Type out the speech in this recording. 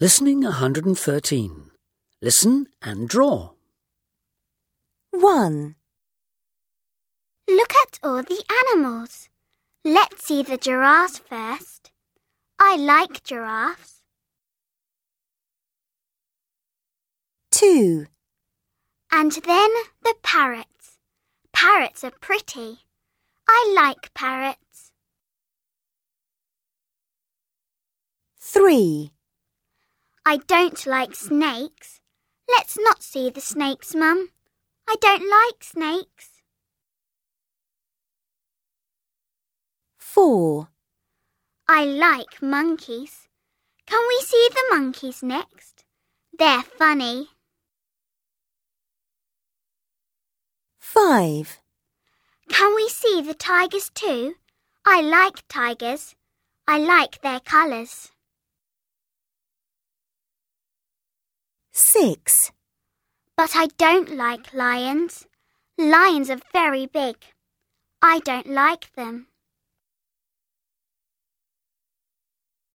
Listening 113. Listen and draw. 1. Look at all the animals. Let's see the giraffes first. I like giraffes. 2. And then the parrots. Parrots are pretty. I like parrots. 3. I don't like snakes. Let's not see the snakes, Mum. I don't like snakes. 4. I like monkeys. Can we see the monkeys next? They're funny. 5. Can we see the tigers too? I like tigers. I like their colours. 6. But I don't like lions. Lions are very big. I don't like them.